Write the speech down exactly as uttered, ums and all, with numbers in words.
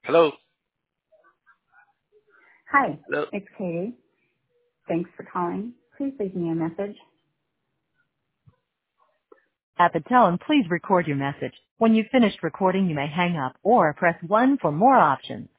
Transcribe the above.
Hello. Hi, Hello. it's Katie. Thanks for calling. Please leave me a message. At the tone, please record your message. When you've finished recording, you may hang up or press one for more options.